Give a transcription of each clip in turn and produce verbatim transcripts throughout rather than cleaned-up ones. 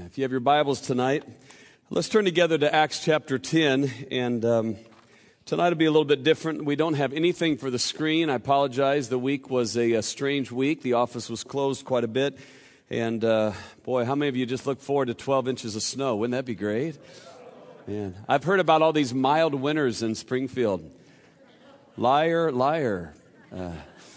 If you have your Bibles tonight, let's turn together to Acts chapter ten. And um, tonight will be a little bit different. We don't have anything for the screen. I apologize. The week was a, a strange week. The office was closed quite a bit. And uh, boy, how many of you just look forward to twelve inches of snow? Wouldn't that be great? Man, I've heard about all these mild winters in Springfield. Liar, liar. Uh,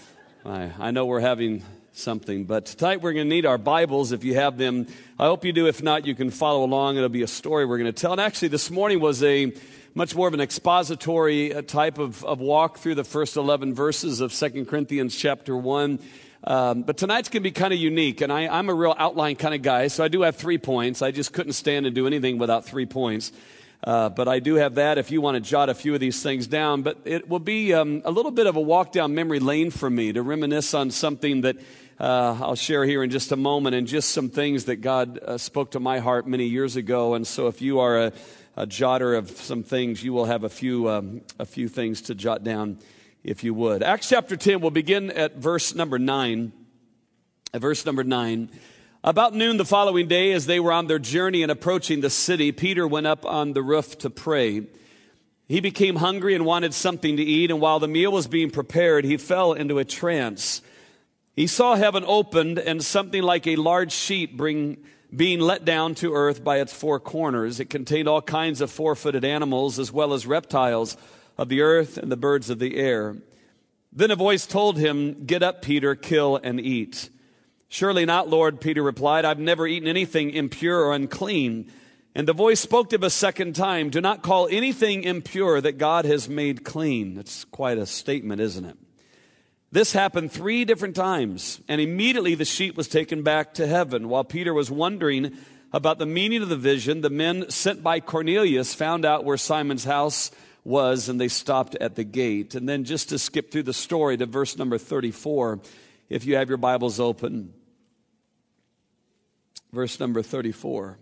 I, I know we're having something. But tonight we're going to need our Bibles if you have them. I hope you do. If not, you can follow along. It'll be a story we're going to tell. And actually this morning was a much more of an expository type of, of walk through the first eleven verses of Second Corinthians chapter one. Um, but tonight's going to be kind of unique. And I, I'm a real outline kind of guy, so I do have three points. I just couldn't stand and do anything without three points. Uh, but I do have that if you want to jot a few of these things down. But it will be um, a little bit of a walk down memory lane for me to reminisce on something that uh, I'll share here in just a moment, and just some things that God uh, spoke to my heart many years ago. And so if you are a, a jotter of some things, you will have a few um, a few things to jot down if you would. Acts chapter ten, we'll begin at verse number nine. At verse number nine. About noon the following day, as they were on their journey and approaching the city, Peter went up on the roof to pray. He became hungry and wanted something to eat, and while the meal was being prepared, he fell into a trance. He saw heaven opened and something like a large sheet bring, being let down to earth by its four corners. It contained all kinds of four-footed animals as well as reptiles of the earth and the birds of the air. Then a voice told him, "Get up, Peter, kill and eat." "Surely not, Lord," Peter replied. "I've never eaten anything impure or unclean." And the voice spoke to him a second time, "Do not call anything impure that God has made clean." It's quite a statement, isn't it? This happened three different times, and immediately the sheet was taken back to heaven. While Peter was wondering about the meaning of the vision, the men sent by Cornelius found out where Simon's house was, and they stopped at the gate. And then just to skip through the story to verse number thirty-four, if you have your Bibles open. Verse number thirty-four.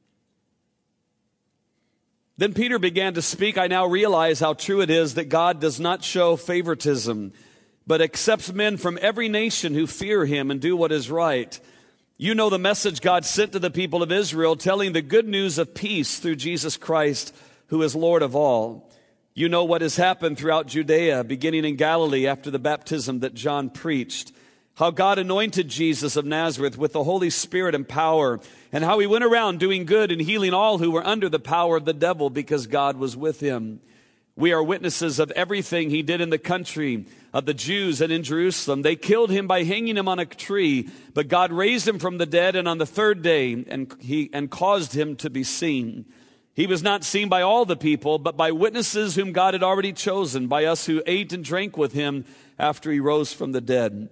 Then Peter began to speak. "I now realize how true it is that God does not show favoritism, but accepts men from every nation who fear him and do what is right. You know the message God sent to the people of Israel, telling the good news of peace through Jesus Christ, who is Lord of all. You know what has happened throughout Judea, beginning in Galilee after the baptism that John preached. How God anointed Jesus of Nazareth with the Holy Spirit and power, and how he went around doing good and healing all who were under the power of the devil, because God was with him. We are witnesses of everything he did in the country of the Jews and in Jerusalem. They killed him by hanging him on a tree, but God raised him from the dead, and on the third day and he and caused him to be seen. He was not seen by all the people, but by witnesses whom God had already chosen, by us who ate and drank with him after he rose from the dead.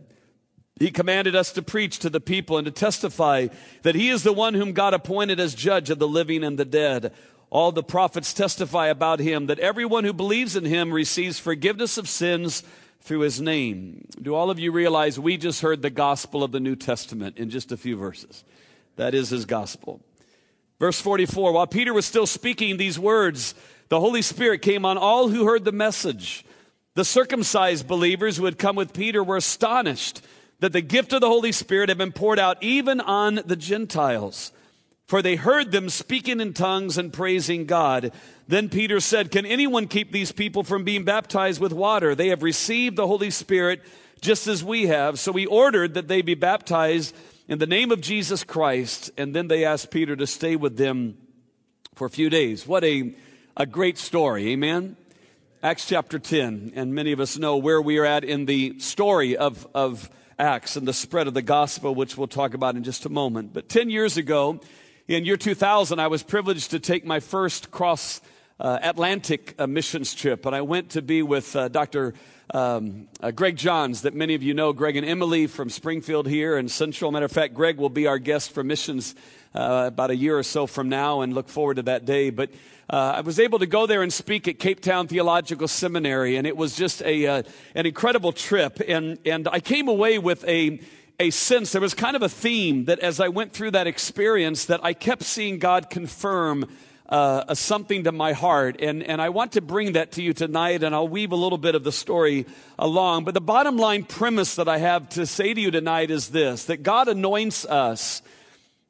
He commanded us to preach to the people and to testify that he is the one whom God appointed as judge of the living and the dead. All the prophets testify about him, that everyone who believes in him receives forgiveness of sins through his name." Do all of you realize we just heard the gospel of the New Testament in just a few verses? That is his gospel. Verse forty-four, while Peter was still speaking these words, the Holy Spirit came on all who heard the message. The circumcised believers who had come with Peter were astonished that the gift of the Holy Spirit had been poured out even on the Gentiles. For they heard them speaking in tongues and praising God. Then Peter said, "Can anyone keep these people from being baptized with water? They have received the Holy Spirit just as we have." So he ordered that they be baptized in the name of Jesus Christ. And then they asked Peter to stay with them for a few days. What a, a great story, amen? Acts chapter ten. And many of us know where we are at in the story of, of Acts and the spread of the gospel, which we'll talk about in just a moment. But ten years ago, in year two thousand, I was privileged to take my first cross-Atlantic uh, uh, missions trip, and I went to be with uh, Doctor Um, uh, Greg Johns, that many of you know, Greg and Emily from Springfield here in Central. Matter of fact, Greg will be our guest for missions uh, about a year or so from now, and look forward to that day. But uh, I was able to go there and speak at Cape Town Theological Seminary, and it was just a uh, an incredible trip. And and I came away with a a sense, there was kind of a theme that as I went through that experience, that I kept seeing God confirm Uh, a something to my heart, and, and I want to bring that to you tonight, and I'll weave a little bit of the story along. But the bottom line premise that I have to say to you tonight is this, that God anoints us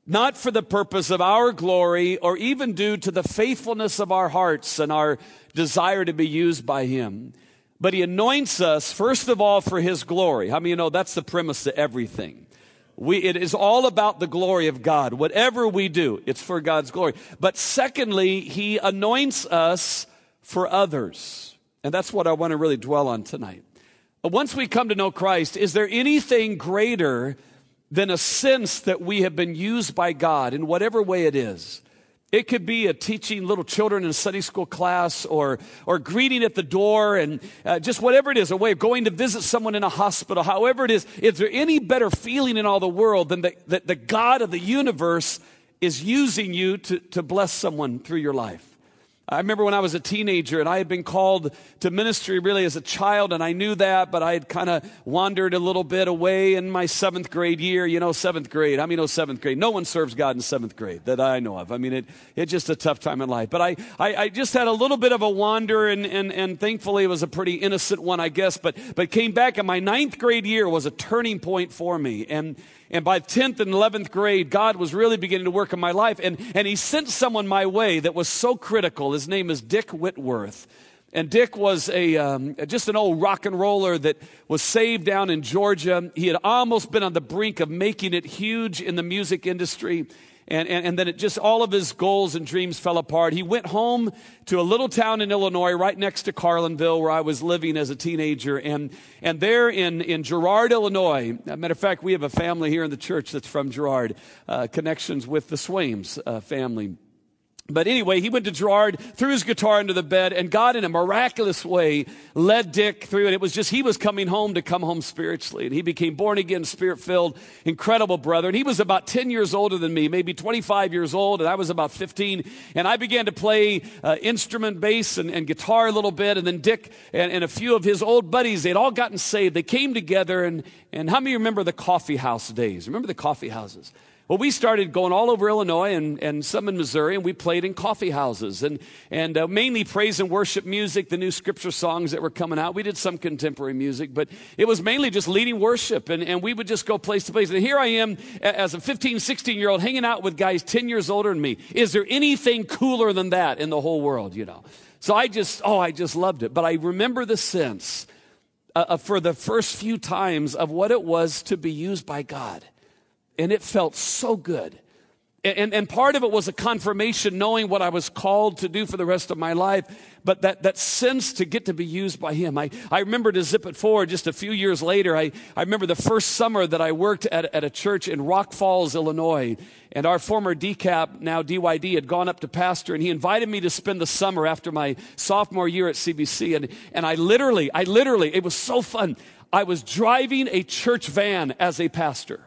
not for the purpose of our glory or even due to the faithfulness of our hearts and our desire to be used by him. But he anoints us, first of all, for his glory. How many of you know that's the premise to everything? We, it is all about the glory of God. Whatever we do, it's for God's glory. But secondly, he anoints us for others. And that's what I want to really dwell on tonight. Once we come to know Christ, is there anything greater than a sense that we have been used by God in whatever way it is? It could be a teaching little children in a Sunday school class, or or greeting at the door, and uh, just whatever it is, a way of going to visit someone in a hospital, however it is. Is there any better feeling in all the world than that the, the God of the universe is using you to, to bless someone through your life? I remember when I was a teenager and I had been called to ministry really as a child, and I knew that, but I had kind of wandered a little bit away in my seventh grade year. You know, seventh grade. I mean, no seventh grade. No one serves God in seventh grade that I know of. I mean, it it's just a tough time in life. But I, I, I just had a little bit of a wander, and, and, and thankfully it was a pretty innocent one, I guess. But but came back, and my ninth grade year was a turning point for me. And And by tenth and eleventh grade, God was really beginning to work in my life. And, and he sent someone my way that was so critical. His name is Dick Whitworth. And Dick was a um, just an old rock and roller that was saved down in Georgia. He had almost been on the brink of making it huge in the music industry. And, and, and then it just, all of his goals and dreams fell apart. He went home to a little town in Illinois right next to Carlinville, where I was living as a teenager. And, and there in, in Girard, Illinois, as a matter of fact, we have a family here in the church that's from Girard, uh, connections with the Swains uh, family. But anyway, he went to Girard, threw his guitar into the bed, and God in a miraculous way led Dick through it. It was just, he was coming home to come home spiritually. And he became born again, spirit-filled, incredible brother. And he was about ten years older than me, maybe twenty-five years old, and I was about fifteen. And I began to play uh, instrument, bass, and, and guitar a little bit. And then Dick and, and a few of his old buddies, they'd all gotten saved. They came together, and, and how many remember the coffee house days? Remember the coffee houses? Well, we started going all over Illinois and, and some in Missouri, and we played in coffee houses, and, and uh, mainly praise and worship music, the new scripture songs that were coming out. We did some contemporary music, but it was mainly just leading worship, and, and we would just go place to place. And here I am as a fifteen, sixteen-year-old hanging out with guys ten years older than me. Is there anything cooler than that in the whole world, you know? So I just, oh, I just loved it. But I remember the sense uh, for the first few times of what it was to be used by God. And it felt so good. And, and part of it was a confirmation, knowing what I was called to do for the rest of my life. But that, that sense to get to be used by him. I, I remember, to zip it forward just a few years later, I, I remember the first summer that I worked at, at a church in Rock Falls, Illinois. And our former D CAP, now D Y D, had gone up to pastor. And he invited me to spend the summer after my sophomore year at C B C. And, and I literally, I literally, it was so fun. I was driving a church van as a pastor.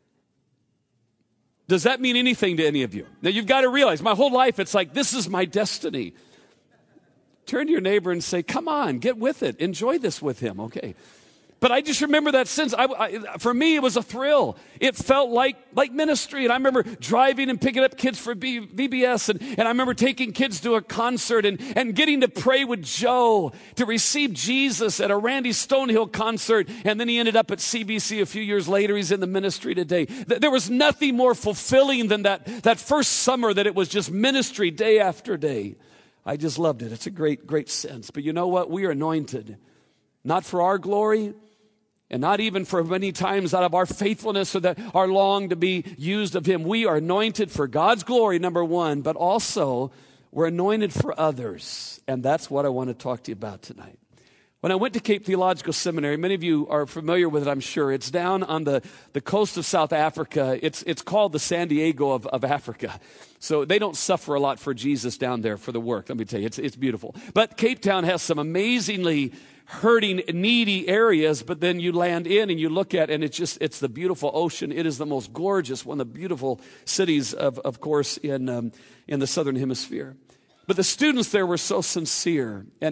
Does that mean anything to any of you? Now, you've got to realize, my whole life, it's like, this is my destiny. Turn to your neighbor and say, come on, get with it. Enjoy this with him, okay? But I just remember that sense. I, I, for me, it was a thrill. It felt like, like ministry. And I remember driving and picking up kids for B, V B S. And, and I remember taking kids to a concert and, and getting to pray with Joe to receive Jesus at a Randy Stonehill concert. And then he ended up at C B C a few years later. He's in the ministry today. There was nothing more fulfilling than that, that first summer, that it was just ministry day after day. I just loved it. It's a great, great sense. But you know what? We are anointed, not for our glory, and not even for many times out of our faithfulness or that our long to be used of him. We are anointed for God's glory, number one, but also we're anointed for others. And that's what I want to talk to you about tonight. When I went to Cape Theological Seminary, many of you are familiar with it, I'm sure. It's down on the, the coast of South Africa. It's, it's called the San Diego of, of Africa. So they don't suffer a lot for Jesus down there for the work. Let me tell you, it's, it's beautiful. But Cape Town has some amazingly hurting, needy areas, but then you land in and you look at, and it's just, it's the beautiful ocean. It is the most gorgeous, one of the beautiful cities, of, of course, in, um, in the Southern Hemisphere. But the students there were so sincere. And,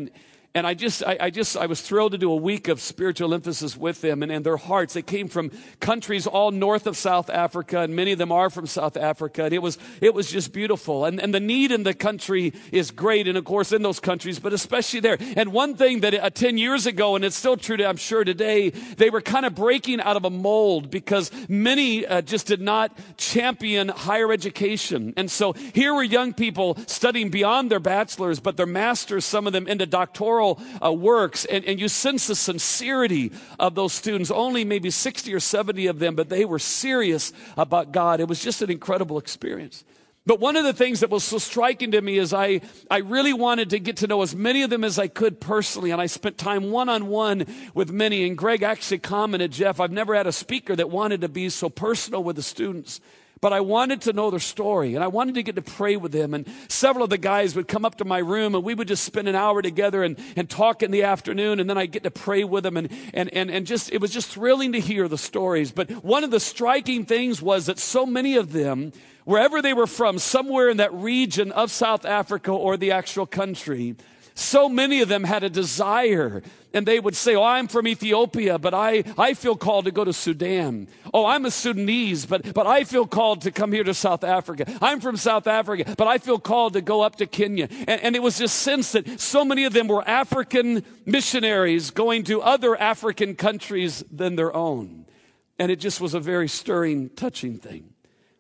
And I just, I, I just, I was thrilled to do a week of spiritual emphasis with them and, and their hearts. They came from countries all north of South Africa, and many of them are from South Africa. And it was, it was just beautiful. And, and the need in the country is great, and of course in those countries, but especially there. And one thing that uh, ten years ago, and it's still true, to, I'm sure today, they were kind of breaking out of a mold because many uh, just did not champion higher education. And so here were young people studying beyond their bachelor's, but their master's, some of them into doctoral Uh, works, and, and you sense the sincerity of those students. Only maybe sixty or seventy of them, but they were serious about God. It was just an incredible experience. But one of the things that was so striking to me is I, I really wanted to get to know as many of them as I could personally, and I spent time one-on-one with many. And Greg actually commented, Jeff, I've never had a speaker that wanted to be so personal with the students. But I wanted to know their story, and I wanted to get to pray with them. And several of the guys would come up to my room, and we would just spend an hour together and, and talk in the afternoon, and then I'd get to pray with them. And, and, and, and just, it was just thrilling to hear the stories. But one of the striking things was that so many of them, wherever they were from, somewhere in that region of South Africa or the actual country, so many of them had a desire, and they would say, oh, I'm from Ethiopia, but I, I feel called to go to Sudan. Oh, I'm a Sudanese, but, but I feel called to come here to South Africa. I'm from South Africa, but I feel called to go up to Kenya. And, and it was just sense that so many of them were African missionaries going to other African countries than their own. And it just was a very stirring, touching thing.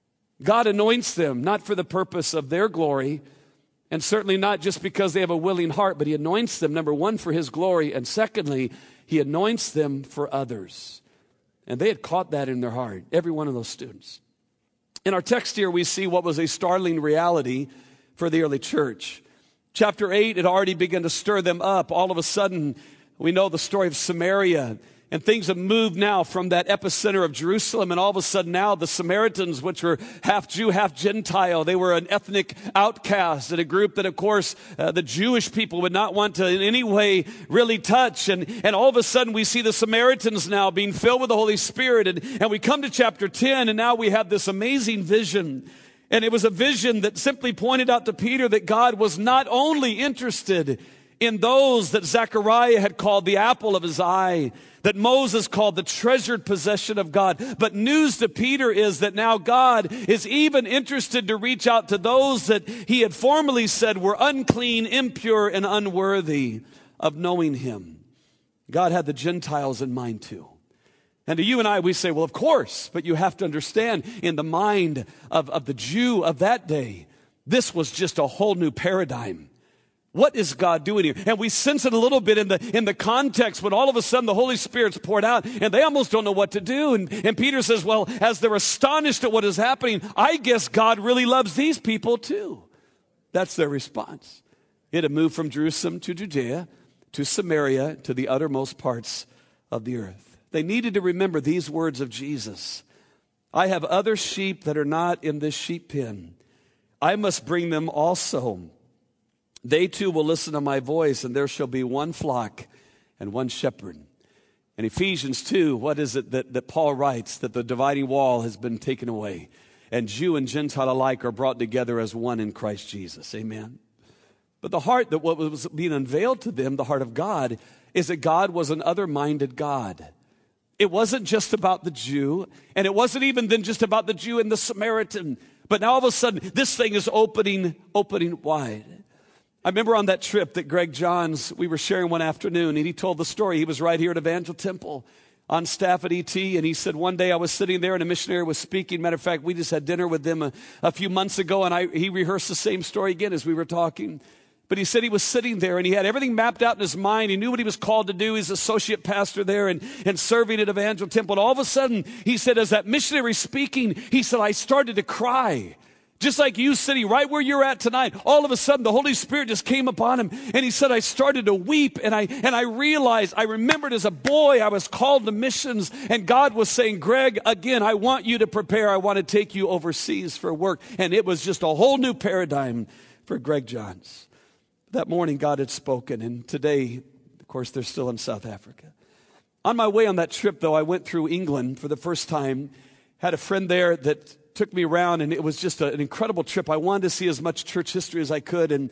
God anoints them, not for the purpose of their glory, and certainly not just because they have a willing heart, but he anoints them, number one, for his glory, and secondly, he anoints them for others. And they had caught that in their heart, every one of those students. In our text here, we see what was a startling reality for the early church. Chapter eight had already begun to stir them up. All of a sudden, we know the story of Samaria. And things have moved now from that epicenter of Jerusalem, and all of a sudden now the Samaritans, which were half Jew, half Gentile, they were an ethnic outcast and a group that, of course, uh, the Jewish people would not want to in any way really touch. And, and all of a sudden we see the Samaritans now being filled with the Holy Spirit. And, and we come to chapter ten, and now we have this amazing vision. And it was a vision that simply pointed out to Peter that God was not only interested in those that Zechariah had called the apple of his eye, that Moses called the treasured possession of God. But news to Peter is that now God is even interested to reach out to those that he had formerly said were unclean, impure, and unworthy of knowing him. God had the Gentiles in mind too. And to you and I, we say, well, of course, but you have to understand, in the mind of, of the Jew of that day, this was just a whole new paradigm. What is God doing here? And we sense it a little bit in the in the context when all of a sudden the Holy Spirit's poured out and they almost don't know what to do. And, and Peter says, well, as they're astonished at what is happening, I guess God really loves these people too. That's their response. It had moved from Jerusalem to Judea, to Samaria, to the uttermost parts of the earth. They needed to remember these words of Jesus. I have other sheep that are not in this sheep pen. I must bring them also. They too will listen to my voice, and there shall be one flock and one shepherd. In Ephesians two, what is it that, that Paul writes? That the dividing wall has been taken away, and Jew and Gentile alike are brought together as one in Christ Jesus. Amen. But the heart that what was being unveiled to them, the heart of God, is that God was an other-minded God. It wasn't just about the Jew, and it wasn't even then just about the Jew and the Samaritan. But now all of a sudden, this thing is opening, opening wide. I remember on that trip that Greg Johns, we were sharing one afternoon, and he told the story. He was right here at Evangel Temple on staff at E T, and he said, one day I was sitting there and a missionary was speaking. Matter of fact, we just had dinner with them a, a few months ago, and I, he rehearsed the same story again as we were talking. But he said he was sitting there and he had everything mapped out in his mind. He knew what he was called to do. He's associate pastor there and, and serving at Evangel Temple. And all of a sudden, he said, as that missionary speaking, he said, I started to cry. Just like you sitting right where you're at tonight, all of a sudden the Holy Spirit just came upon him. And he said, I started to weep, and I and I realized, I remembered as a boy I was called to missions, and God was saying, Greg, again, I want you to prepare. I want to take you overseas for work. And it was just a whole new paradigm for Greg Johns. That morning God had spoken, and today, of course, they're still in South Africa. On my way on that trip, though, I went through England for the first time, had a friend there that took me around, and it was just a, an incredible trip. I wanted to see as much church history as I could, and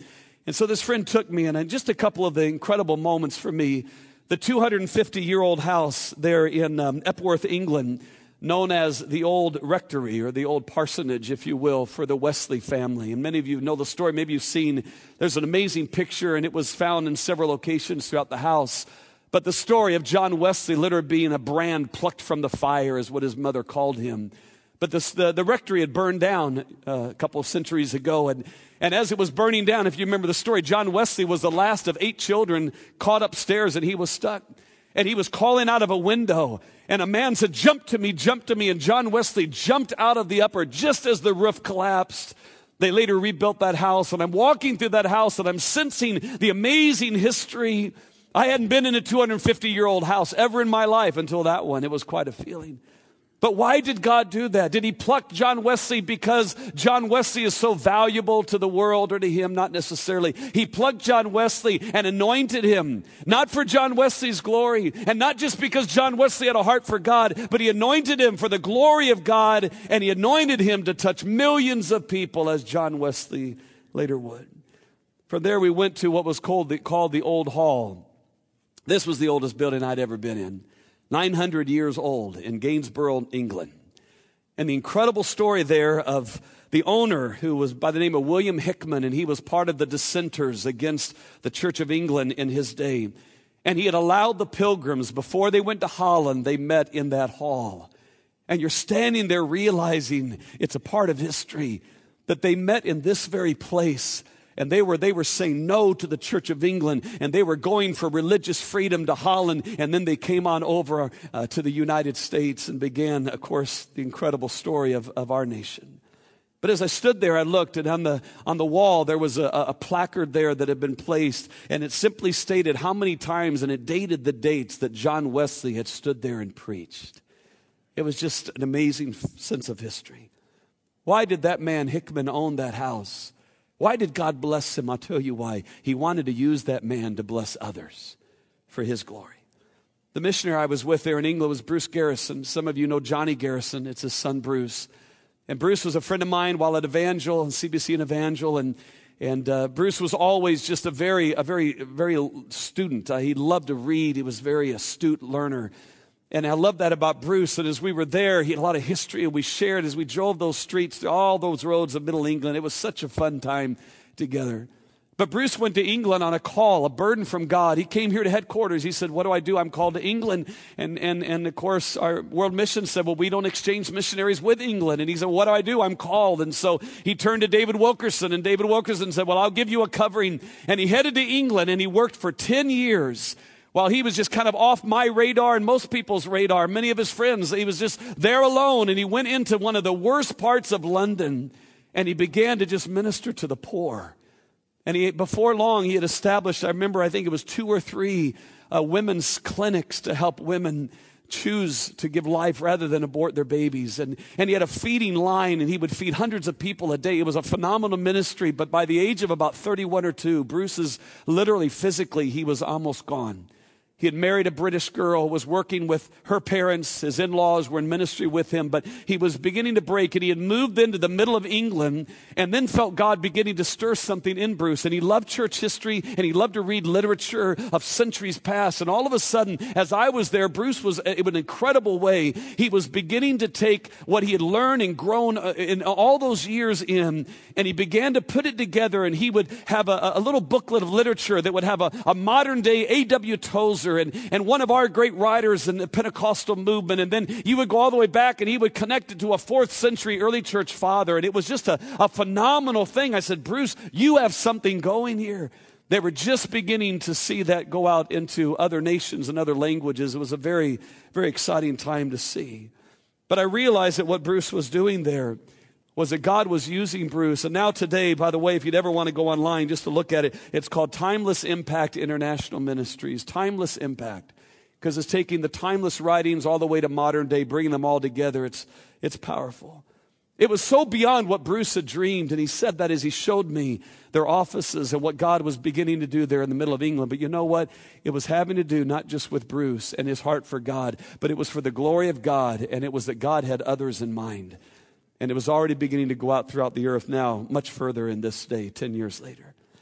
And so this friend took me, and just a couple of the incredible moments for me, the two hundred fifty-year-old house there in um, Epworth, England, known as the old rectory or the old parsonage, if you will, for the Wesley family. And many of you know the story. Maybe you've seen, there's an amazing picture, and it was found in several locations throughout the house. But the story of John Wesley literally being a brand plucked from the fire is what his mother called him. But this, the, the rectory had burned down uh, a couple of centuries ago. And, and as it was burning down, if you remember the story, John Wesley was the last of eight children caught upstairs, and he was stuck. And he was calling out of a window. And a man said, "Jump to me, jump to me." And John Wesley jumped out of the upper just as the roof collapsed. They later rebuilt that house. And I'm walking through that house, and I'm sensing the amazing history. I hadn't been in a two hundred fifty-year-old house ever in my life until that one. It was quite a feeling. But why did God do that? Did he pluck John Wesley because John Wesley is so valuable to the world or to him? Not necessarily. He plucked John Wesley and anointed him, not for John Wesley's glory, and not just because John Wesley had a heart for God, but he anointed him for the glory of God, and he anointed him to touch millions of people, as John Wesley later would. From there we went to what was called the, called the Old Hall. This was the oldest building I'd ever been in. nine hundred years old in Gainsborough, England. And the incredible story there of the owner, who was by the name of William Hickman, and he was part of the dissenters against the Church of England in his day. And he had allowed the pilgrims, before they went to Holland, they met in that hall. And you're standing there realizing it's a part of history, that they met in this very place. And they were, they were saying no to the Church of England, and they were going for religious freedom to Holland, and then they came on over uh, to the United States and began, of course, the incredible story of, of our nation. But as I stood there, I looked, and on the, on the wall, there was a, a placard there that had been placed, and it simply stated how many times, and it dated the dates that John Wesley had stood there and preached. It was just an amazing sense of history. Why did that man, Hickman, own that house? Why did God bless him? I'll tell you why. He wanted to use that man to bless others for his glory. The missionary I was with there in England was Bruce Garrison. Some of you know Johnny Garrison. It's his son, Bruce. And Bruce was a friend of mine while at Evangel and C B C and Evangel. And, and uh, Bruce was always just a very, a very, very student. Uh, he loved to read. He was a very astute learner. And I love that about Bruce. And as we were there, he had a lot of history, and we shared as we drove those streets, all those roads of Middle England. It was such a fun time together. But Bruce went to England on a call, a burden from God. He came here to headquarters. He said, "What do I do? I'm called to England." And, and, and of course, our World Mission said, "Well, we don't exchange missionaries with England." And he said, "What do I do? I'm called." And so he turned to David Wilkerson, and David Wilkerson said, "Well, I'll give you a covering." And he headed to England, and he worked for ten years. While he was just kind of off my radar and most people's radar, many of his friends, he was just there alone. And he went into one of the worst parts of London, and he began to just minister to the poor. And he, before long, he had established, I remember, I think it was two or three uh, women's clinics to help women choose to give life rather than abort their babies. And, and he had a feeding line, and he would feed hundreds of people a day. It was a phenomenal ministry. But by the age of about thirty-one or two, Bruce is literally, physically, he was almost gone. He had married a British girl, was working with her parents. His in-laws were in ministry with him, but he was beginning to break, and he had moved into the middle of England and then felt God beginning to stir something in Bruce. And he loved church history, and he loved to read literature of centuries past. And all of a sudden, as I was there, Bruce was, in an incredible way, he was beginning to take what he had learned and grown in all those years in, and he began to put it together. And he would have a, a little booklet of literature that would have a, a modern-day A W Tozer And, and one of our great writers in the Pentecostal movement. And then you would go all the way back, and he would connect it to a fourth century early church father. And it was just a, a phenomenal thing. I said, "Bruce, you have something going here." They were just beginning to see that go out into other nations and other languages. It was a very, very exciting time to see. But I realized that what Bruce was doing there was that God was using Bruce. And now today, by the way, if you'd ever want to go online just to look at it, it's called Timeless Impact International Ministries. Timeless Impact. Because it's taking the timeless writings all the way to modern day, bringing them all together. It's, it's powerful. It was so beyond what Bruce had dreamed. And he said that as he showed me their offices and what God was beginning to do there in the middle of England. But you know what? It was having to do not just with Bruce and his heart for God, but it was for the glory of God. And it was that God had others in mind. And it was already beginning to go out throughout the earth now, much further in this day, ten years later.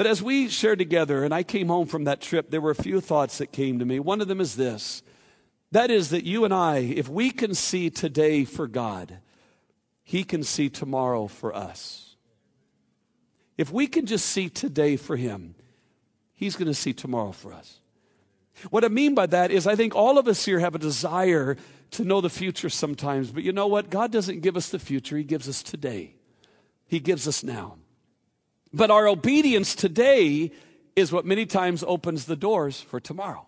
But as we shared together and I came home from that trip, there were a few thoughts that came to me. One of them is this. That is that you and I, if we can see today for God, He can see tomorrow for us. If we can just see today for Him, He's going to see tomorrow for us. What I mean by that is I think all of us here have a desire to know the future sometimes. But you know what? God doesn't give us the future. He gives us today. He gives us now. But our obedience today is what many times opens the doors for tomorrow.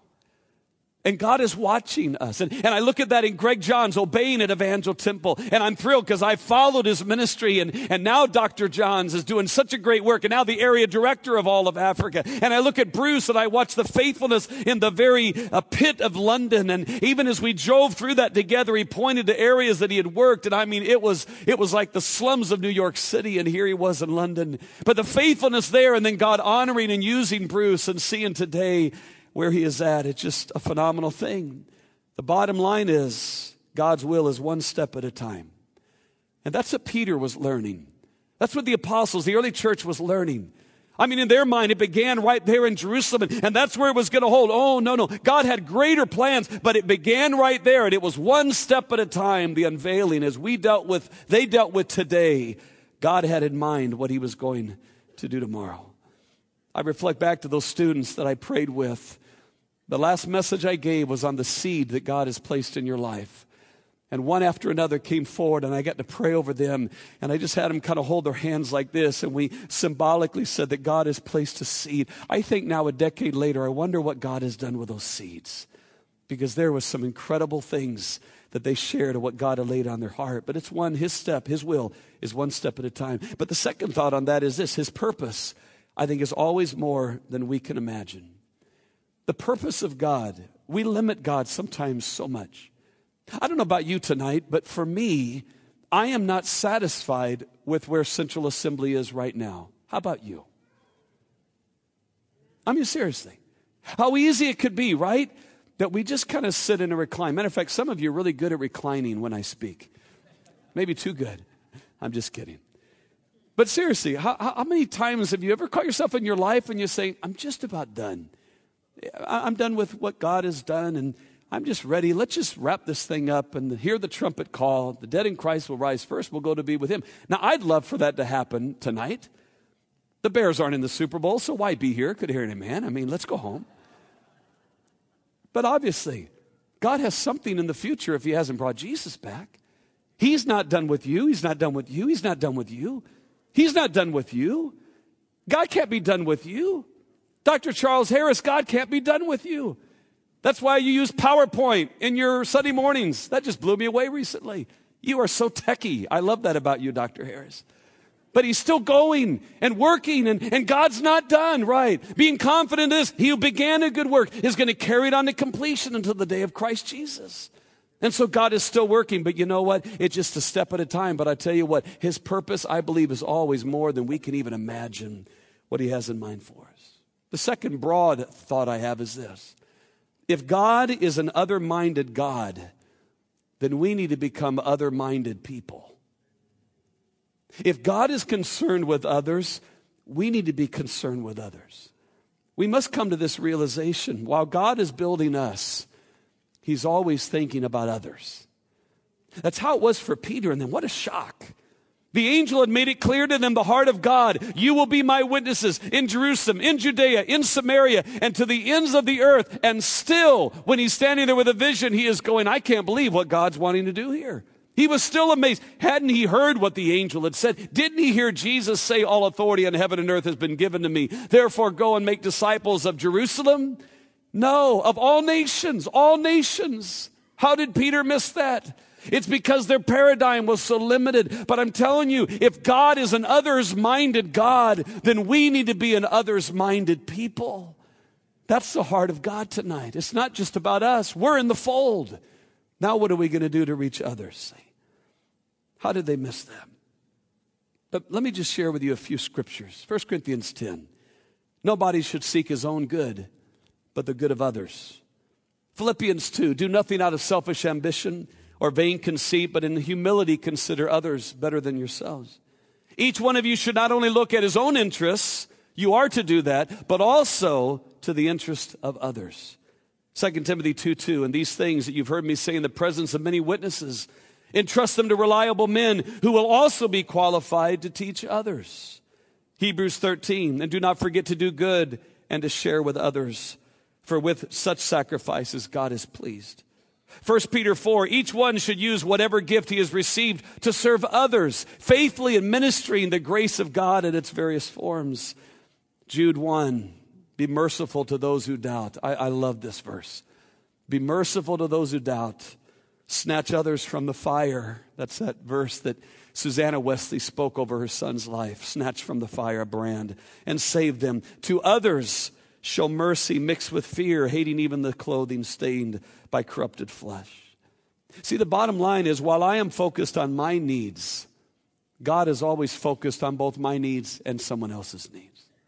And God is watching us. And, and I look at that in Greg Johns obeying at Evangel Temple. And I'm thrilled because I followed his ministry. And, and now Doctor Johns is doing such a great work. And now the area director of all of Africa. And I look at Bruce and I watch the faithfulness in the very uh, pit of London. And even as we drove through that together, he pointed to areas that he had worked. And I mean, it was, it was like the slums of New York City. And here he was in London. But the faithfulness there and then God honoring and using Bruce and seeing today where he is at, it's just a phenomenal thing. The bottom line is God's will is one step at a time. And that's what Peter was learning. That's what the apostles, the early church was learning. I mean, in their mind, it began right there in Jerusalem, and, and that's where it was going to hold. Oh, no, no. God had greater plans, but it began right there, and it was one step at a time, the unveiling. As we dealt with, they dealt with today, God had in mind what He was going to do tomorrow. I reflect back to those students that I prayed with. The last message I gave was on the seed that God has placed in your life. And one after another came forward, and I got to pray over them. And I just had them kind of hold their hands like this, and we symbolically said that God has placed a seed. I think now, a decade later, I wonder what God has done with those seeds. Because there was some incredible things that they shared of what God had laid on their heart. But it's one, His step, His will is one step at a time. But the second thought on that is this: His purpose, I think, is always more than we can imagine. The purpose of God, we limit God sometimes so much. I don't know about you tonight, but for me, I am not satisfied with where Central Assembly is right now. How about you? I mean, seriously. How easy it could be, right? That we just kind of sit in a recline. Matter of fact, some of you are really good at reclining when I speak. Maybe too good. I'm just kidding. But seriously, how, how many times have you ever caught yourself in your life and you say, I'm just about done. I'm done with what God has done, and I'm just ready. Let's just wrap this thing up and hear the trumpet call. The dead in Christ will rise first. We'll go to be with Him. Now, I'd love for that to happen tonight. The Bears aren't in the Super Bowl, so why be here? Could hear any man. I mean, let's go home. But obviously, God has something in the future if He hasn't brought Jesus back. He's not done with you. He's not done with you. He's not done with you. He's not done with you. God can't be done with you. Doctor Charles Harris, God can't be done with you. That's why you use PowerPoint in your Sunday mornings. That just blew me away recently. You are so techie. I love that about you, Doctor Harris. But He's still going and working, and, and God's not done, right? Being confident is He who began a good work is going to carry it on to completion until the day of Christ Jesus. And so God is still working, but you know what? It's just a step at a time. But I tell you what, His purpose, I believe, is always more than we can even imagine what He has in mind for us. The second broad thought I have is this: if God is an other-minded God, then we need to become other-minded people. If God is concerned with others, we need to be concerned with others. We must come to this realization. While God is building us, He's always thinking about others. That's how it was for Peter, and then what a shock. The angel had made it clear to them the heart of God. You will be my witnesses in Jerusalem, in Judea, in Samaria, and to the ends of the earth. And still, when he's standing there with a vision, he is going, I can't believe what God's wanting to do here. He was still amazed. Hadn't he heard what the angel had said? Didn't he hear Jesus say, all authority on heaven and earth has been given to me. Therefore, go and make disciples of Jerusalem? No, of all nations, all nations. How did Peter miss that? It's because their paradigm was so limited. But I'm telling you, if God is an others-minded God, then we need to be an others-minded people. That's the heart of God tonight. It's not just about us. We're in the fold. Now what are we going to do to reach others? How did they miss that? But let me just share with you a few scriptures. First Corinthians ten. Nobody should seek his own good, but the good of others. Philippians two. Do nothing out of selfish ambition or vain conceit, but in humility consider others better than yourselves. Each one of you should not only look at his own interests, You are to do that, but also to the interest of others. Second Timothy two two, and these things that you've heard me say in the presence of many witnesses, entrust them to reliable men who will also be qualified to teach others. Hebrews thirteen, and do not forget to do good and to share with others, for with such sacrifices God is pleased. First Peter four, each one should use whatever gift he has received to serve others, faithfully in ministering the grace of God in its various forms. Jude one, be merciful to those who doubt. I, I love this verse. Be merciful to those who doubt. Snatch others from the fire. That's that verse that Susanna Wesley spoke over her son's life. Snatch from the fire a brand and save them. To others, show mercy mixed with fear, hating even the clothing stained by corrupted flesh. See, the bottom line is, while I am focused on my needs, God is always focused on both my needs and someone else's needs.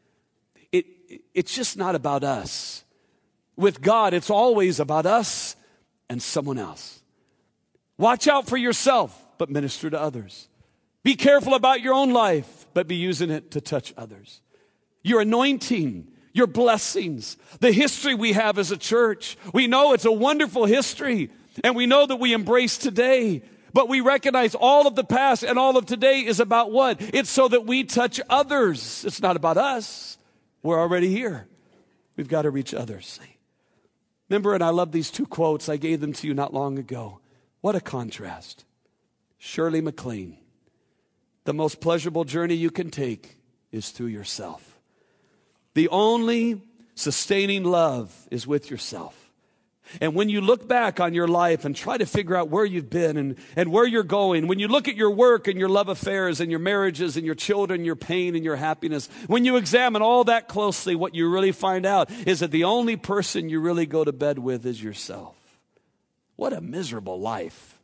It, it's just not about us. With God, it's always about us and someone else. Watch out for yourself, but minister to others. Be careful about your own life, but be using it to touch others. Your anointing, your blessings, the history we have as a church. We know it's a wonderful history, and we know that we embrace today, but we recognize all of the past and all of today is about what? It's so that we touch others. It's not about us. We're already here. We've got to reach others. Remember, and I love these two quotes. I gave them to you not long ago. What a contrast. Shirley MacLaine. The most pleasurable journey you can take is through yourself. The only sustaining love is with yourself. And when you look back on your life and try to figure out where you've been and, and where you're going, when you look at your work and your love affairs and your marriages and your children, your pain and your happiness, when you examine all that closely, what you really find out is that the only person you really go to bed with is yourself. What a miserable life.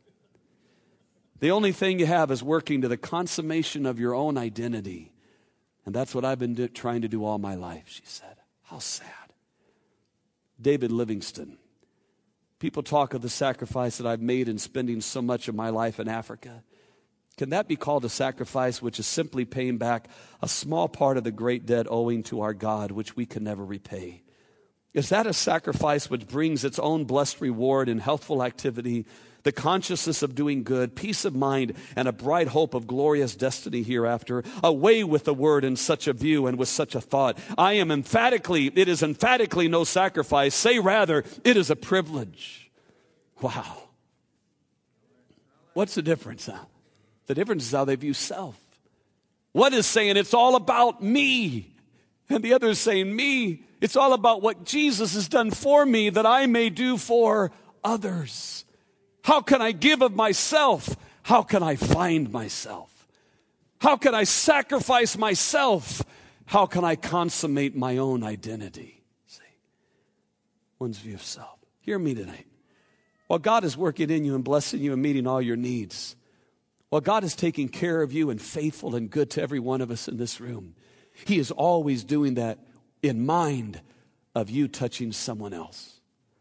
The only thing you have is working to the consummation of your own identity. And that's what I've been do- trying to do all my life, she said. How sad. David Livingstone. People talk of the sacrifice that I've made in spending so much of my life in Africa. Can that be called a sacrifice, which is simply paying back a small part of the great debt owing to our God, which we can never repay? Is that a sacrifice which brings its own blessed reward in healthful activity, the consciousness of doing good, peace of mind, and a bright hope of glorious destiny hereafter? Away with the word in such a view and with such a thought. I am emphatically, it is emphatically no sacrifice. Say rather, it is a privilege. Wow. What's the difference, huh? The difference is how they view self. One is saying it's all about me, and the other is saying me. It's all about what Jesus has done for me that I may do for others. How can I give of myself? How can I find myself? How can I sacrifice myself? How can I consummate my own identity? See, one's view of self. Hear me tonight. While God is working in you and blessing you and meeting all your needs, while God is taking care of you and faithful and good to every one of us in this room, He is always doing that in mind of you touching someone else.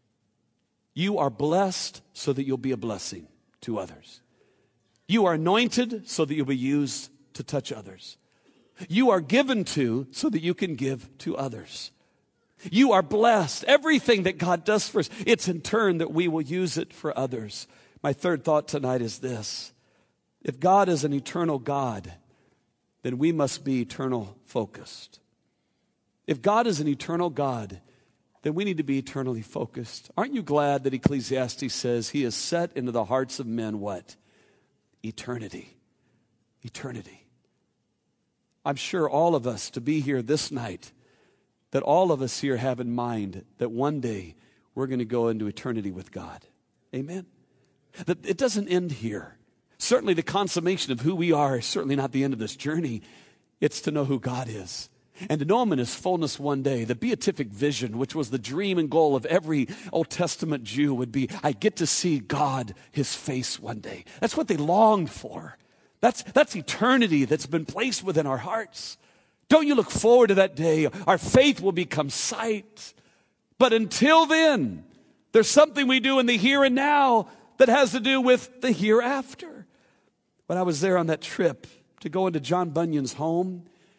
You are blessed so that you'll be a blessing to others. You are anointed so that you'll be used to touch others. You are given to so that you can give to others. You are blessed. Everything that God does for us, it's in turn that we will use it for others. My third thought tonight is this. If God is an eternal God, then we must be eternal focused. If God is an eternal God, then we need to be eternally focused. Aren't you glad that Ecclesiastes says He has set into the hearts of men what? Eternity. Eternity. I'm sure all of us to be here this night, that all of us here have in mind that one day we're going to go into eternity with God. Amen? That it doesn't end here. Certainly the consummation of who we are is certainly not the end of this journey. It's to know who God is. And to know Him in His fullness one day. The beatific vision, which was the dream and goal of every Old Testament Jew, would be, I get to see God, His face one day. That's what they longed for. That's, that's eternity that's been placed within our hearts. Don't you look forward to that day? Our faith will become sight. But until then, there's something we do in the here and now that has to do with the hereafter. When I was there on that trip to go into John Bunyan's home,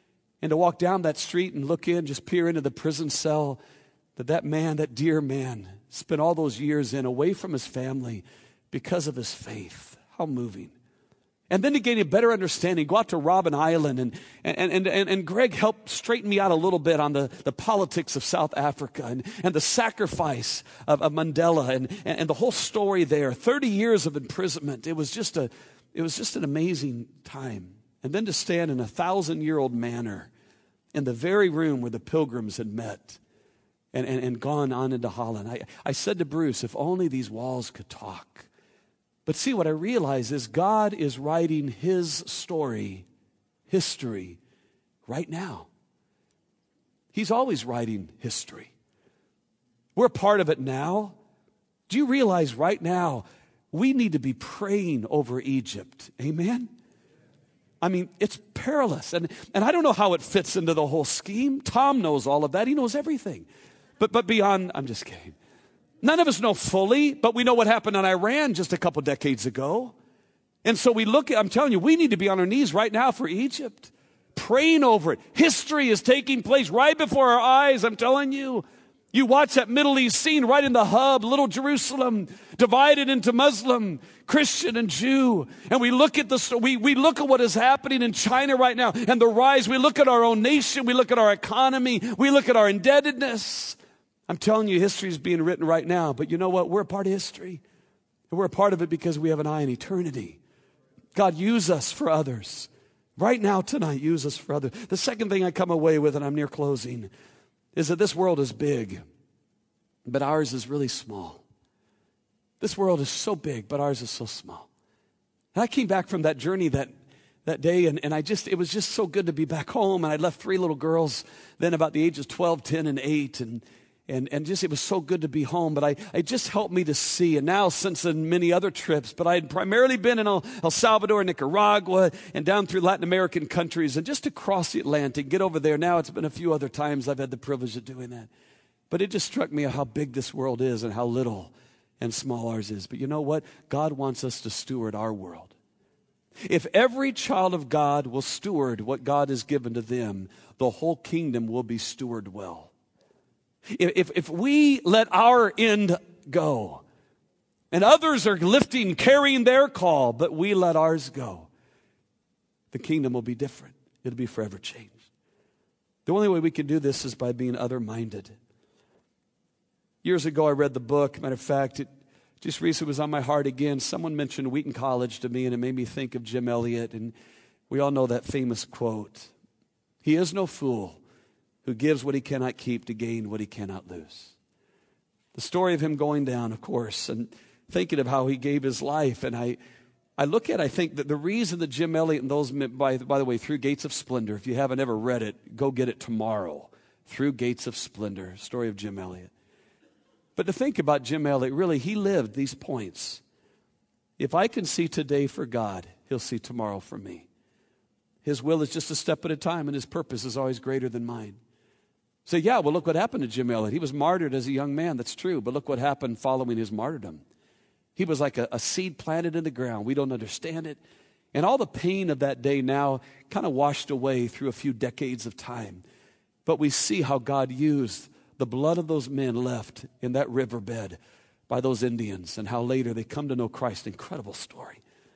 And to walk down that street and look in, just peer into the prison cell that that man, that dear man, spent all those years in, away from his family because of his faith. How moving. And then to gain a better understanding, go out to Robben Island, and, and, and, and, and Greg helped straighten me out a little bit on the, the politics of South Africa and, and the sacrifice of, of Mandela and, and the whole story there. thirty years of imprisonment. It was just a, it was just an amazing time. And then to stand in a thousand-year-old manor in the very room where the pilgrims had met and, and, and gone on into Holland. I, I said to Bruce, if only these walls could talk. But see, what I realize is God is writing his story, history, right now. He's always writing history. We're part of it now. Do you realize right now we need to be praying over Egypt? Amen? I mean, it's perilous. And, and I don't know how it fits into the whole scheme. Tom knows all of that. He knows everything. But, but beyond, I'm just kidding. None of us know fully, but we know what happened in Iran just a couple decades ago. And so we look at, I'm telling you, we need to be on our knees right now for Egypt, praying over it. History is taking place right before our eyes, I'm telling you. You watch that Middle East scene right in the hub, little Jerusalem, divided into Muslim, Christian, and Jew. And we look at the, we, we look at what is happening in China right now and the rise. We look at our own nation. We look at our economy. We look at our indebtedness. I'm telling you, history is being written right now. But you know what? We're a part of history. And we're a part of it because we have an eye on eternity. God, use us for others. Right now, tonight, use us for others. The second thing I come away with, and I'm near closing, is that this world is big, but ours is really small. This world is so big, but ours is so small. And I came back from that journey that that day, and, and I just, it was just so good to be back home. And I left three little girls then about the ages twelve, ten, and eight, and And, and just, it was so good to be home, but I, it just helped me to see. And now, since in many other trips, but I had primarily been in El, El Salvador, Nicaragua, and down through Latin American countries, and just to cross the Atlantic, get over there. Now it's been a few other times I've had the privilege of doing that. But it just struck me how big this world is and how little and small ours is. But you know what? God wants us to steward our world. If every child of God will steward what God has given to them, the whole kingdom will be stewarded well. If, if we let our end go, and others are lifting, carrying their call, but we let ours go, the kingdom will be different. It'll be forever changed. The only way we can do this is by being other-minded. Years ago, I read the book. Matter of fact, it just recently was on my heart again. Someone mentioned Wheaton College to me, and it made me think of Jim Elliot, and we all know that famous quote. He is no fool who gives what he cannot keep to gain what he cannot lose. The story of him going down, of course, and thinking of how he gave his life. And I, I look at, I think that the reason that Jim Elliot and those, by, by the way, Through Gates of Splendor, if you haven't ever read it, go get it tomorrow. Through Gates of Splendor, story of Jim Elliot. But to think about Jim Elliot, really, he lived these points. If I can see today for God, he'll see tomorrow for me. His will is just a step at a time, and his purpose is always greater than mine. So yeah, well, look what happened to Jim Elliot. He was martyred as a young man, that's true, but look what happened following his martyrdom. He was like a, a seed planted in the ground. We don't understand it. And all the pain of that day now kind of washed away through a few decades of time. But we see how God used the blood of those men left in that riverbed by those Indians, and how later they come to know Christ. Incredible story.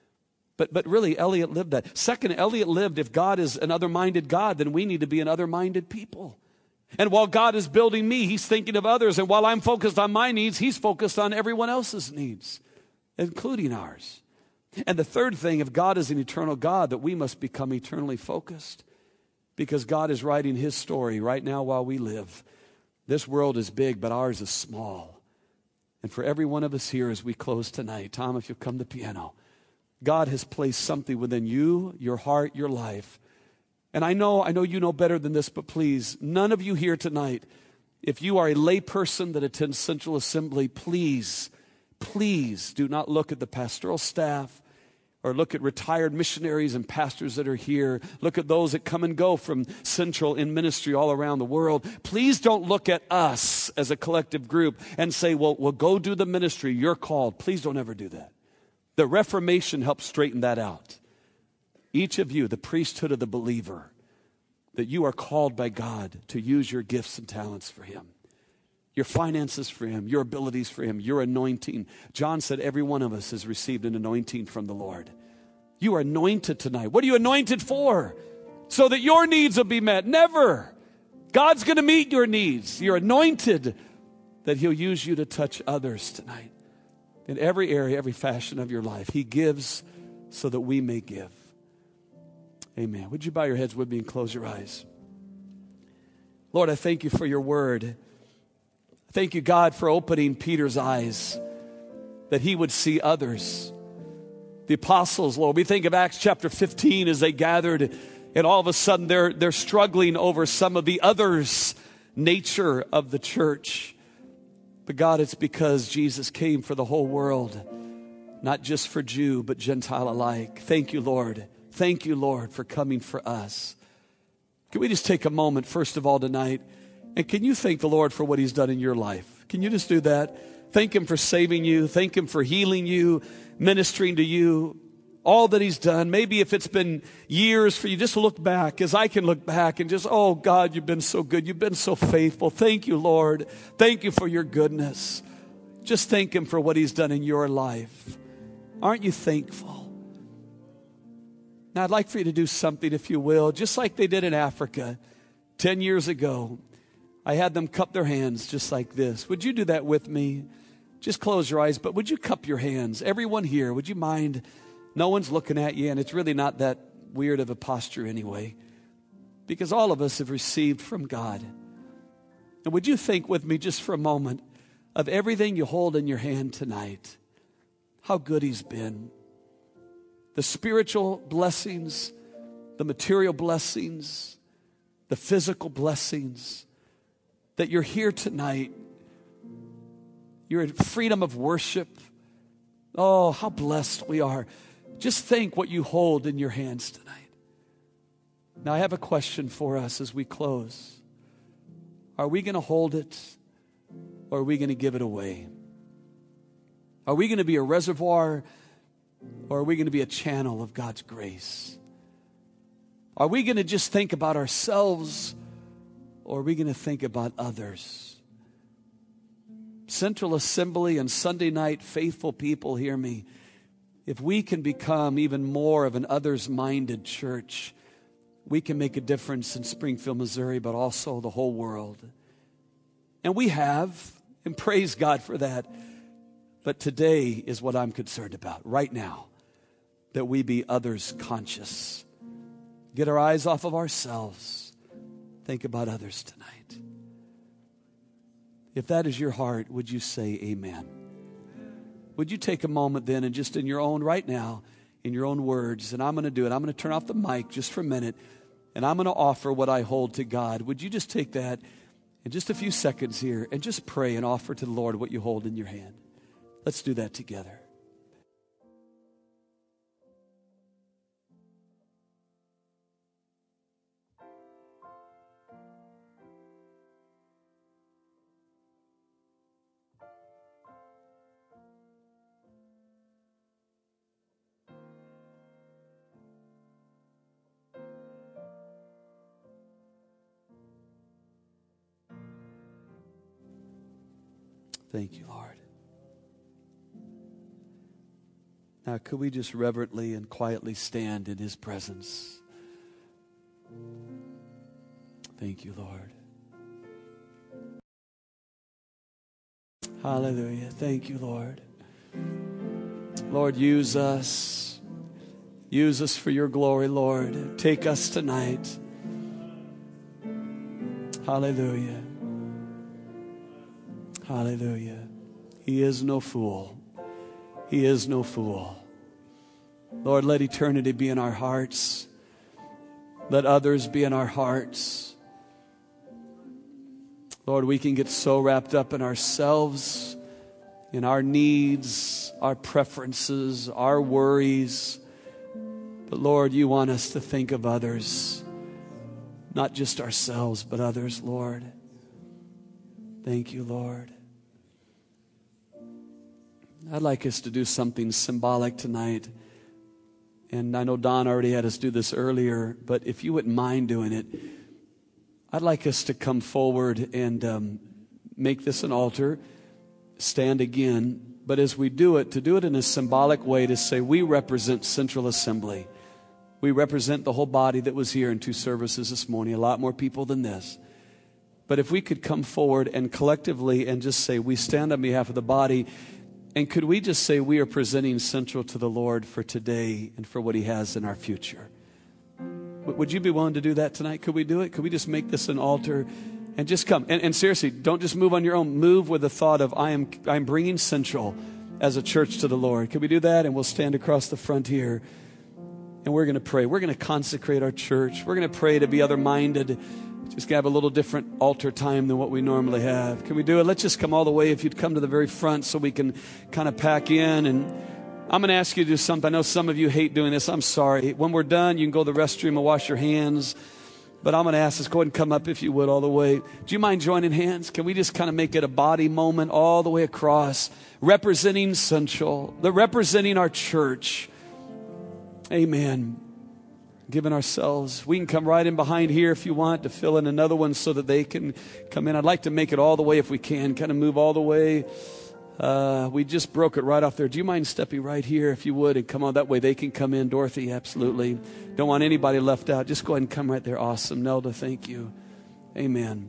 But but really, Elliot lived that. Second, Elliot lived, if God is an other-minded God, then we need to be an other-minded people. And while God is building me, he's thinking of others. And while I'm focused on my needs, he's focused on everyone else's needs, including ours. And the third thing, if God is an eternal God, that we must become eternally focused, because God is writing his story right now while we live. This world is big, but ours is small. And for every one of us here as we close tonight, Tom, if you'll come to the piano, God has placed something within you, your heart, your life. And I know, I know you know better than this, but please, none of you here tonight, if you are a lay person that attends Central Assembly, please, please do not look at the pastoral staff or look at retired missionaries and pastors that are here. Look at those that come and go from Central in ministry all around the world. Please don't look at us as a collective group and say, well, well, go do the ministry. You're called. Please don't ever do that. The Reformation helped straighten that out. Each of you, the priesthood of the believer, that you are called by God to use your gifts and talents for Him. Your finances for Him, your abilities for Him, your anointing. John said every one of us has received an anointing from the Lord. You are anointed tonight. What are you anointed for? So that your needs will be met. Never. God's going to meet your needs. You're anointed that He'll use you to touch others tonight. In every area, every fashion of your life. He gives so that we may give. Amen. Would you bow your heads with me and close your eyes? Lord, I thank you for your word. Thank you, God, for opening Peter's eyes that he would see others. The apostles, Lord, we think of Acts chapter fifteen as they gathered, and all of a sudden they're, they're struggling over some of the others' nature of the church. But God, it's because Jesus came for the whole world, not just for Jew, but Gentile alike. Thank you, Lord. Thank you, Lord, for coming for us. Can we just take a moment, first of all, tonight, and can you thank the Lord for what He's done in your life? Can you just do that? Thank Him for saving you. Thank Him for healing you, ministering to you, all that He's done. Maybe if it's been years for you, just look back, as I can look back and just, oh, God, you've been so good. You've been so faithful. Thank you, Lord. Thank you for your goodness. Just thank Him for what He's done in your life. Aren't you thankful? Now, I'd like for you to do something, if you will, just like they did in Africa ten years ago. I had them cup their hands just like this. Would you do that with me? Just close your eyes, but would you cup your hands? Everyone here, would you mind? No one's looking at you, and it's really not that weird of a posture anyway, because all of us have received from God. And would you think with me just for a moment of everything you hold in your hand tonight, how good He's been. The spiritual blessings, the material blessings, the physical blessings, that you're here tonight. You're in freedom of worship. Oh, how blessed we are. Just think what you hold in your hands tonight. Now, I have a question for us as we close. Are we going to hold it, or are we going to give it away? Are we going to be a reservoir, or are we going to be a channel of God's grace? Are we going to just think about ourselves, or are we going to think about others? Central Assembly and Sunday night faithful people, hear me. If we can become even more of an others-minded church, we can make a difference in Springfield, Missouri, but also the whole world. And we have, and praise God for that. But today is what I'm concerned about, right now, that we be others conscious. Get our eyes off of ourselves. Think about others tonight. If that is your heart, would you say amen? Would you take a moment then and just in your own, right now, in your own words, and I'm going to do it. I'm going to turn off the mic just for a minute, and I'm going to offer what I hold to God. Would you just take that in just a few seconds here and just pray and offer to the Lord what you hold in your hand? Let's do that together. Thank you, Lord. Now, could we just reverently and quietly stand in His presence? Thank you, Lord. Hallelujah. Thank you, Lord. Lord, use us. Use us for your glory, Lord. Take us tonight. Hallelujah. Hallelujah. He is no fool. He is no fool. Lord, let eternity be in our hearts. Let others be in our hearts. Lord, we can get so wrapped up in ourselves, in our needs, our preferences, our worries. But Lord, you want us to think of others, not just ourselves, but others, Lord. Thank you, Lord. I'd like us to do something symbolic tonight. And I know Don already had us do this earlier, but if you wouldn't mind doing it, I'd like us to come forward and um, make this an altar, stand again. But as we do it, to do it in a symbolic way, to say we represent Central Assembly. We represent the whole body that was here in two services this morning, a lot more people than this. But if we could come forward and collectively and just say we stand on behalf of the body, and could we just say we are presenting Central to the Lord for today and for what He has in our future? Would you be willing to do that tonight? Could we do it? Could we just make this an altar and just come? And, and seriously, don't just move on your own. Move with the thought of I am I'm bringing Central as a church to the Lord. Could we do that? And we'll stand across the front here. And we're going to pray. We're going to consecrate our church. We're going to pray to be other-minded. Just going to have a little different altar time than what we normally have. Can we do it? Let's just come all the way. If you'd come to the very front so we can kind of pack in. And I'm going to ask you to do something. I know some of you hate doing this. I'm sorry. When we're done, you can go to the restroom and wash your hands. But I'm going to ask us, go ahead and come up if you would all the way. Do you mind joining hands? Can we just kind of make it a body moment all the way across, representing Central, the representing our church. Amen. Giving ourselves. We can come right in behind here if you want to fill in another one so that they can come in. I'd like to make it all the way if we can, kind of move all the way. Uh, we just broke it right off there. Do you mind stepping right here if you would and come on that way? They can come in. Dorothy, absolutely. Don't want anybody left out. Just go ahead and come right there. Awesome. Nelda, thank you. Amen.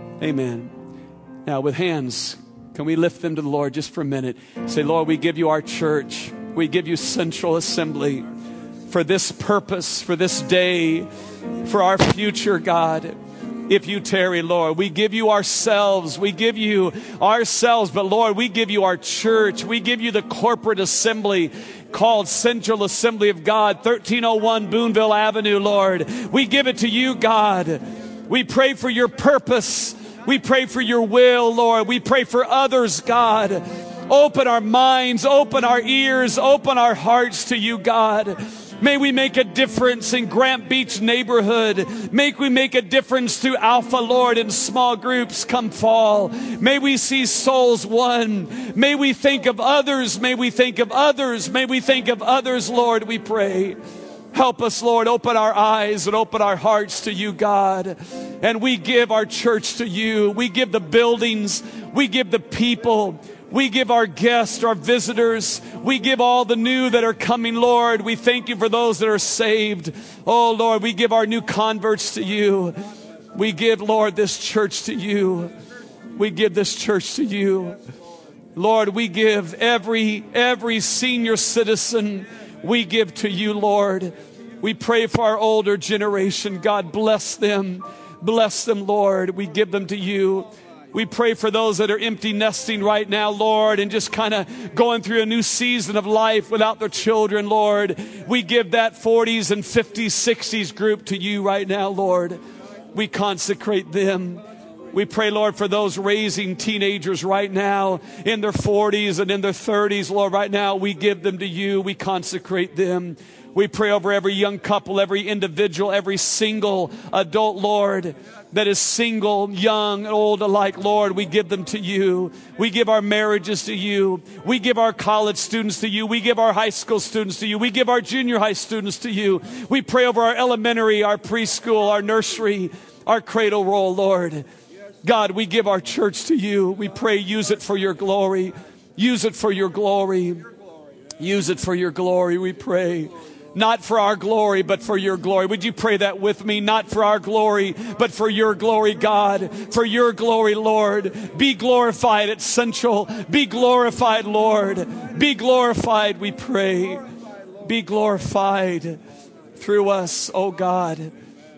Amen. Now with hands, can we lift them to the Lord just for a minute? Say, Lord, we give you our church. We give you Central Assembly for this purpose, for this day, for our future, God. If you tarry, Lord, we give you ourselves. We give you ourselves. But Lord, we give you our church. We give you the corporate assembly called Central Assembly of God, thirteen oh one Boonville Avenue, Lord. We give it to you, God. We pray for your purpose. We pray for your will, Lord. We pray for others, God. Open our minds, open our ears, open our hearts to you, God. May we make a difference in Grant Beach neighborhood. May we make a difference through Alpha, Lord, in small groups come fall. May we see souls won. May we think of others. May we think of others. May we think of others, Lord, we pray. Help us, Lord, open our eyes and open our hearts to you, God. And we give our church to you. We give the buildings. We give the people. We give our guests, our visitors. We give all the new that are coming, Lord. We thank you for those that are saved. Oh, Lord, we give our new converts to you. We give, Lord, this church to you. We give this church to you. Lord, we give every, every senior citizen, we give to you, Lord. We pray for our older generation. God, bless them. Bless them, Lord. We give them to you. We pray for those that are empty nesting right now, Lord, and just kind of going through a new season of life without their children, Lord. We give that forties and fifties, sixties group to you right now, Lord. We consecrate them. We pray, Lord, for those raising teenagers right now in their forties and in their thirties, Lord, right now we give them to you. We consecrate them. We pray over every young couple, every individual, every single adult, Lord, that is single, young, old alike, Lord. We give them to you. We give our marriages to you. We give our college students to you. We give our high school students to you. We give our junior high students to you. We pray over our elementary, our preschool, our nursery, our cradle roll, Lord. God, we give our church to you. We pray, use it for your glory. Use it for your glory. Use it for your glory, we pray. Not for our glory, but for your glory. Would you pray that with me? Not for our glory, but for your glory, God. For your glory, Lord. Be glorified at Central. Be glorified, Lord. Be glorified, we pray. Be glorified through us, oh God.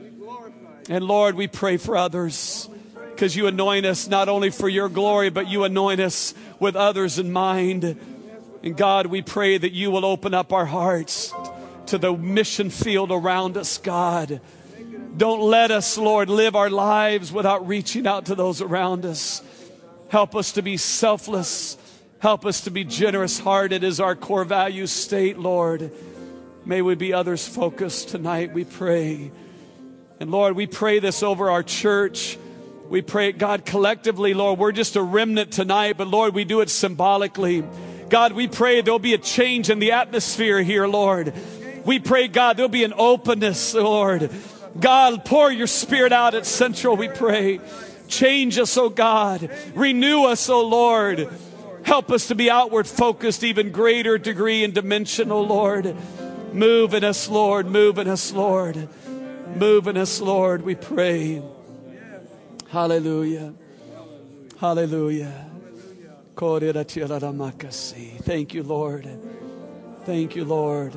And Lord, we pray for others, because you anoint us not only for your glory, but you anoint us with others in mind. And God, we pray that you will open up our hearts to the mission field around us, God. Don't let us, Lord, live our lives without reaching out to those around us. Help us to be selfless. Help us to be generous-hearted as our core value state, Lord. May we be others focused tonight, we pray. And Lord, we pray this over our church. We pray, God, collectively, Lord, we're just a remnant tonight, but Lord, we do it symbolically. God, we pray there'll be a change in the atmosphere here, Lord. We pray, God, there'll be an openness, Lord. God, pour your Spirit out at Central, we pray. Change us, oh God. Renew us, oh Lord. Help us to be outward focused, even greater degree and dimension, oh Lord. Move in us, Lord. Move in us, Lord. Move in us, Lord, we pray. Hallelujah. Hallelujah. Thank you, Lord. Thank you, Lord.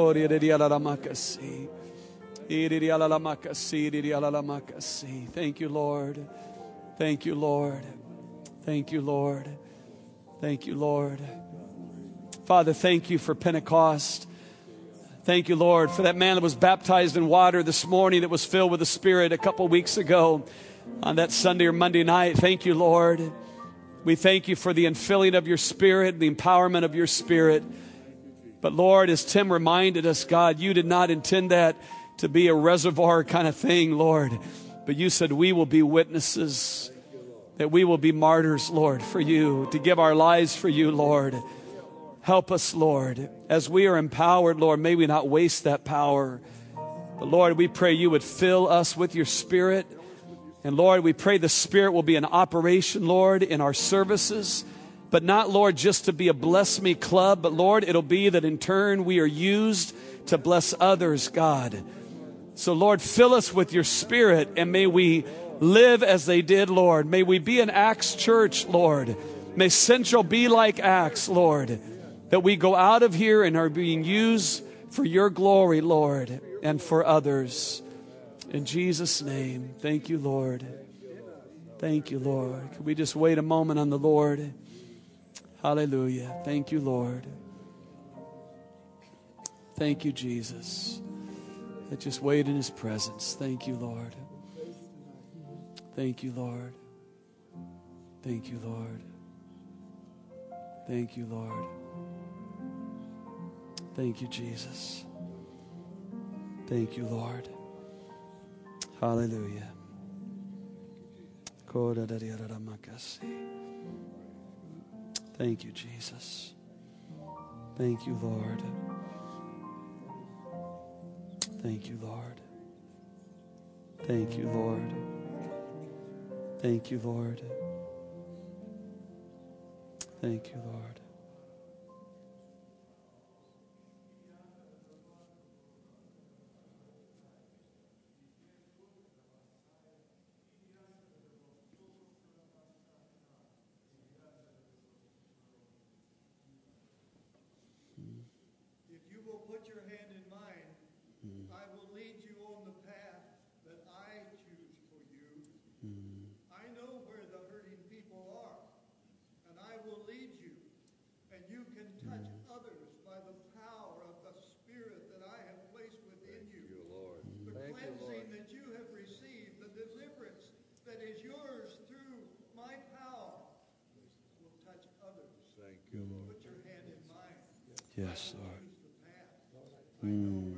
Thank you, Lord. Thank you, Lord. Thank you, Lord. Thank you, Lord. Father, thank you for Pentecost. Thank you, Lord, for that man that was baptized in water this morning, that was filled with the Spirit a couple weeks ago on that Sunday or Monday night. Thank you, Lord. We thank you for the infilling of your Spirit, the empowerment of your Spirit. But Lord, as Tim reminded us, God, you did not intend that to be a reservoir kind of thing, Lord. But you said we will be witnesses, that we will be martyrs, Lord, for you, to give our lives for you, Lord. Help us, Lord. As we are empowered, Lord, may we not waste that power. But Lord, we pray you would fill us with your Spirit. And Lord, we pray the Spirit will be in operation, Lord, in our services. But not, Lord, just to be a bless me club, but Lord, it'll be that in turn we are used to bless others, God. So Lord, fill us with your Spirit, and may we live as they did, Lord. May we be an Acts church, Lord. May Central be like Acts, Lord, that we go out of here and are being used for your glory, Lord, and for others. In Jesus' name, thank you, Lord. Thank you, Lord. Can we just wait a moment on the Lord? Hallelujah. Thank you, Lord. Thank you, Jesus. Let's just wait in his presence. Thank you, Lord. Thank you, Lord. Thank you, Lord. Thank you, Lord. Thank you, Jesus. Thank you, Lord. Hallelujah. Thank you, Jesus. Thank you, Lord. Thank you, Lord. Thank you, Lord. Thank you, Lord. Thank you, Lord. Yes, Lord. Mm.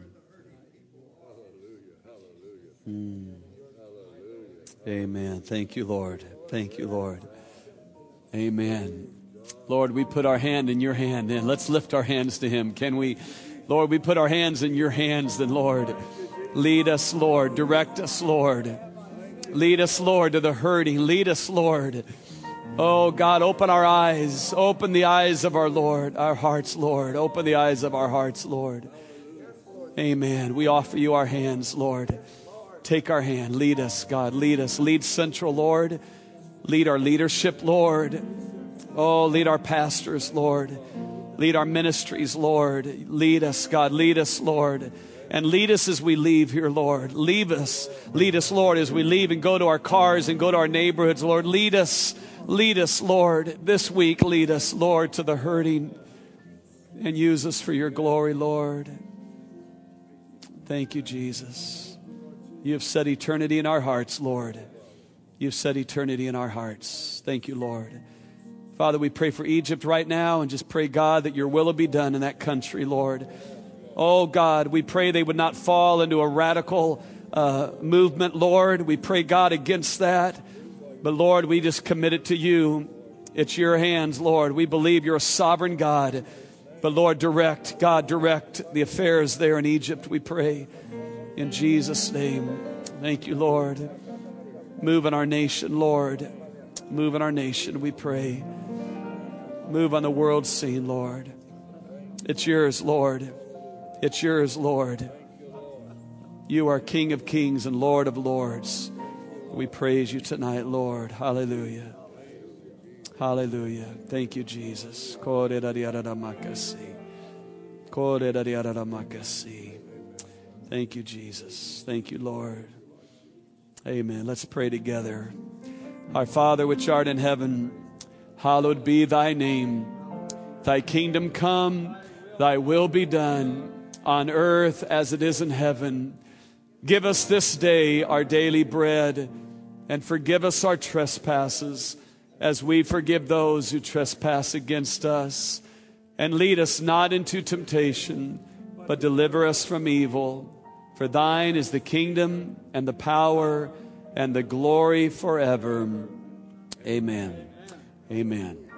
Mm. Amen. Thank you, Lord. Thank you, Lord. Amen. Lord, we put our hand in your hand, and let's lift our hands to him. Can we? Lord, we put our hands in your hands, then, Lord. Lead us, Lord. Direct us, Lord. Lead us, Lord, to the hurting. Lead us, Lord. Oh, God, open our eyes. Open the eyes of our Lord, our hearts, Lord. Open the eyes of our hearts, Lord. Amen. We offer you our hands, Lord. Take our hand. Lead us, God. Lead us. Lead Central, Lord. Lead our leadership, Lord. Oh, lead our pastors, Lord. Lead our ministries, Lord. Lead us, God. Lead us, Lord. And lead us as we leave here, Lord. Leave us. Lead us, Lord, as we leave and go to our cars and go to our neighborhoods, Lord. Lead us. Lead us, Lord. This week, lead us, Lord, to the hurting. And use us for your glory, Lord. Thank you, Jesus. You have set eternity in our hearts, Lord. You've set eternity in our hearts. Thank you, Lord. Father, we pray for Egypt right now and just pray, God, that your will will be done in that country, Lord. Oh, God, we pray they would not fall into a radical uh, movement, Lord. We pray, God, against that. But, Lord, we just commit it to you. It's your hands, Lord. We believe you're a sovereign God. But, Lord, direct, God, direct the affairs there in Egypt, we pray. In Jesus' name. Thank you, Lord. Move in our nation, Lord. Move in our nation, we pray. Move on the world scene, Lord. It's yours, Lord. It's yours, Lord. You are King of kings and Lord of lords. We praise you tonight, Lord. Hallelujah. Hallelujah. Thank you, Jesus. Thank you, Jesus. Thank you, Lord. Amen. Let's pray together. Our Father which art in heaven, hallowed be thy name. Thy kingdom come, thy will be done on earth as it is in heaven. Give us this day our daily bread, and forgive us our trespasses as we forgive those who trespass against us. And lead us not into temptation, but deliver us from evil. For thine is the kingdom and the power and the glory forever. Amen. Amen.